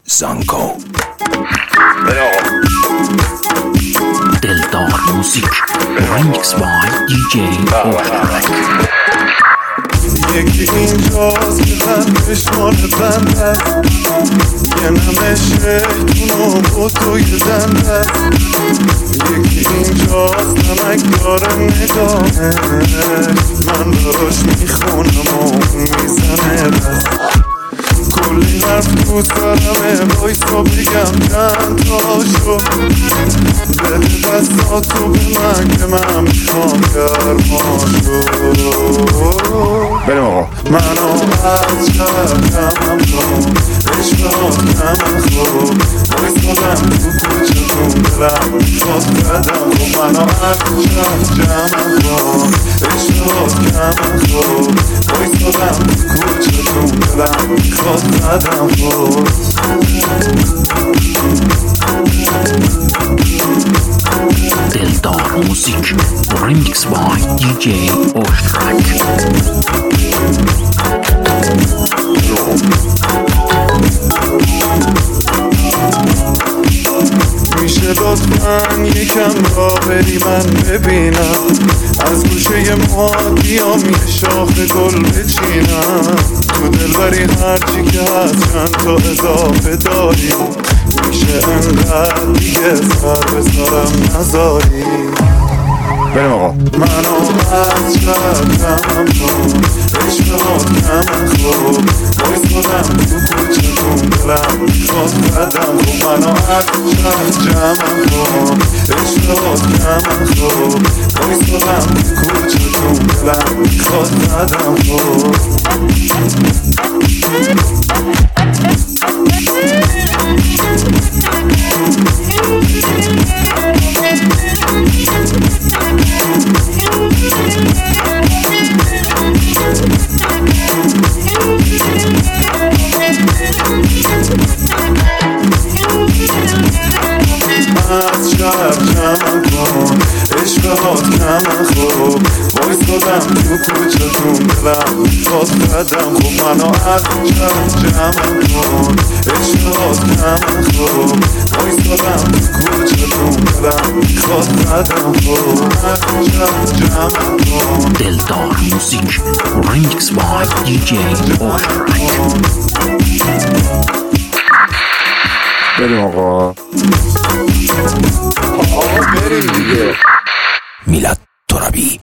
زانکو دلدار موزیک ریمیکس بای دیجی اوشترک. یکی اینجاست که قلبش مال بنده است، یه نمه شیطون و توی دنده است. یکی اینجاست نمک داره نگاهش، من براش میخونم و میزنه بس. کلی حرف تو سرمه بایستا بگم چند تاشو، بده دستاتو به من که من میخوام گرماشو. بریم آقا. منو از شرکم کن عشقات کم خوب، بایستادم تو کوچتون دلم میخواد قدم خوب. منو از شرکم کن عشقات کم خوب، بایستادم تو کوچتون دلم میخواد قدم خوب. دلدار موزیک ریمیکس بای دیجی اوشترک. میشه لطفاً یکم را بری من ببینم، از گوشه موهاتیام یه شاخ گل بچینم. تو دلبری هرچی که هست چند تا اضافه داری، میشه انقدر دیگه سر به سرم نذاری. بریم آقا. منو از شرکم کن عشقات کم خوب، بایستادم تو کوچتون دلم میخواد قدم خوب. منو از شرکم کن عشقات کم خوب، بایستادم تو کوچتون دلم میخواد قدم خوب. از شرکم کن عشقات کم خوب، بایستادم تو کوچتون دلم میخواد قدم خوب. منو از شرکم کن عشقات کم خوب، بایستادم تو کوچتون دلم میخواد قدم خوب. از شرکم کن دلدار موزیک ریمیکس بای دیجی اوشترک. بریم آقا. بریم دیگه. میلاد ترابی.